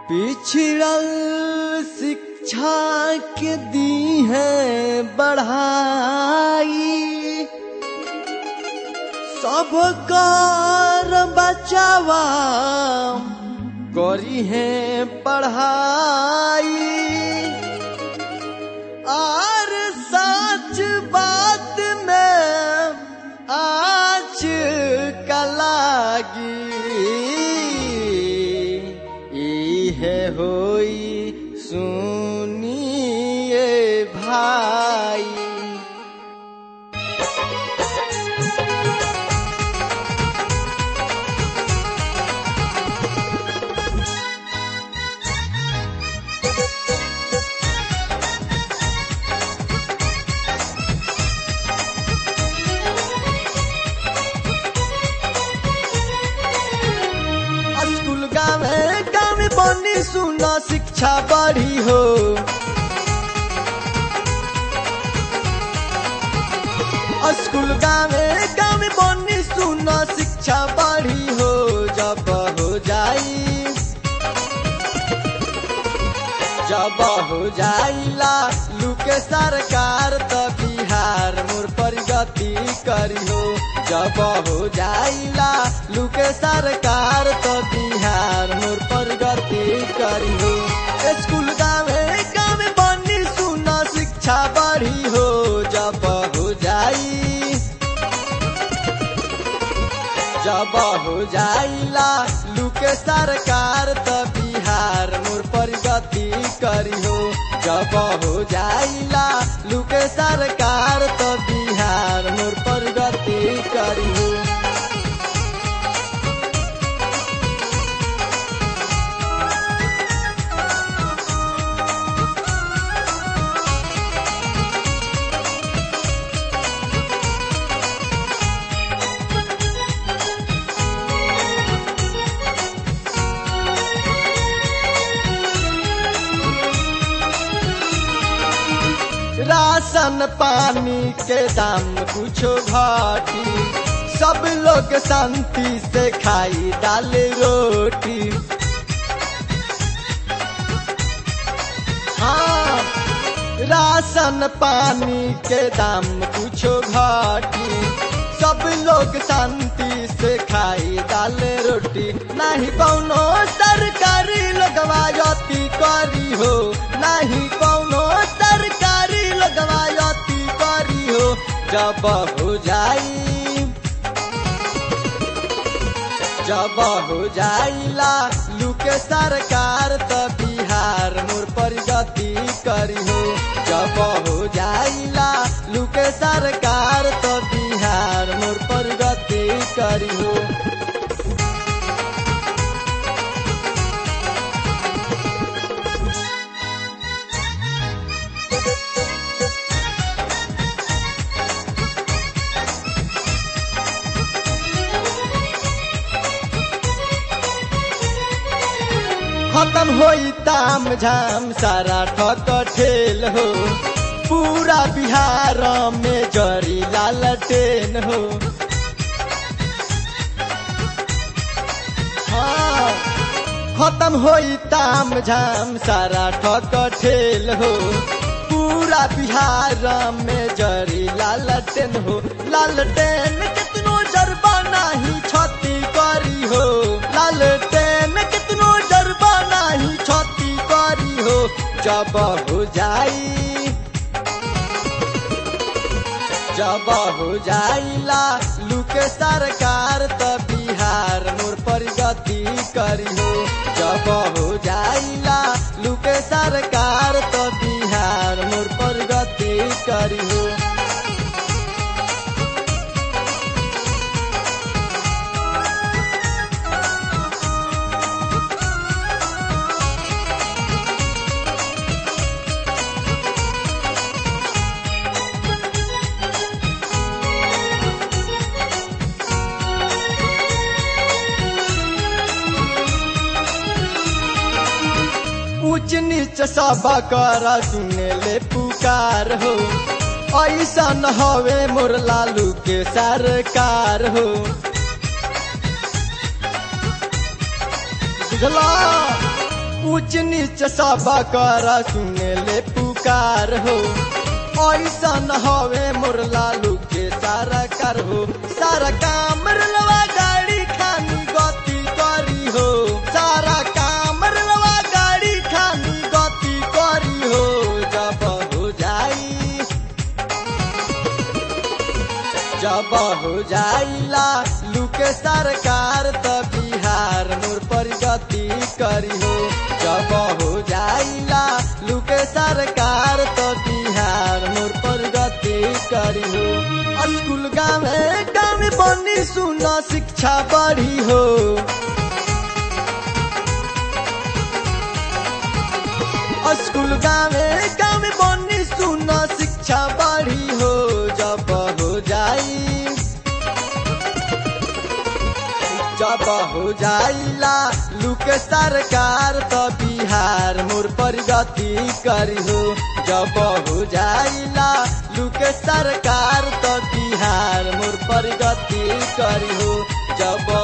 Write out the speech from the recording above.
पिछड़ल शिक्षा के दी है बढ़ाई, सब कर बचावा करी है पढ़ाई। और सच बात में आज कलागी है होई सुनिए भाई। स्कूल गाँव बनी सुना शिक्षा बढ़ी हो, स्कूल गाँव बनी सुना शिक्षा बढ़ी हो। जब हो जाइला लुके सरकार त बिहार मोर प्रगति करी हो। जब हो जाइला लुके सरकार त बिहार मोर प्रगति करी हो। स्कूल गाँव बनी सुना शिक्षा बढ़ी हो। जब हो जाइला लुके सरकार त बिहार मोर प्रगति करी हो। जब हो जाइला लुके सरकार त बिहार मोर प्रगति करी हो। राशन पानी के दाम कुछो घटी, सब लोग शांति से खाई दाल रोटी। हाँ, राशन पानी के दाम कुछो घटी, सब लोग शांति से खाई दाल रोटी। नहीं कौनो सरकारी लगवायती करी हो, नहीं कौनो सरकारी लगवायती करी हो। जब हो जाइला लुके सरकार त बिहार मोर प्रगति करी हो। जब हो जाइला लुके सरकार त बिहार मोर प्रगति करी हो। खत्म होई ताम झाम सारा ठक ठेल हो, पूरा बिहार में जरी लालटेन हो। हाँ, खत्म होई ताम झाम सारा ठक ठेल हो, पूरा बिहार में जरी लालटेन हो। लालटेन कितनो जरबा नहीं छती करी हो, लालटेन कितनो जरबा नहीं छती करी हो। जब हो जाइला लुके सरकार त बिहार मोर प्रगति करी हो। जब हो जाइला लुके सरकार त बिहार मोर प्रगति करी हो। ऊंच नीच सब कर सुने ले पुकार हो, ऐसा न हवे मोर लालू के सरकार हो। बुझला ऊंच नीच सब कर सुने ले पुकार हो ऐसा न हवे मोर लालू के सारा कर हो सारा काम रलवा गाड़ी खानी गति करी हो सारा काम रलवा गाड़ी खानी गति करी हो जब हो जाइला लुके सरकार त बिहार मोर प्रगति करी हो जब हो जाइला लुके सरकार त बिहार मोर प्रगति करी हो स्कूल गाँव बनी सुन शिक्षा बढ़ी हो स्कूल गाँव बनी सुन शिक्षा बढ़ी हो जब हो जाइला लुके सरकार त बिहार मोर प्रगति करी हो जब हो जाइला लुके सरकार त बिहार मोर प्रगति करी हो जब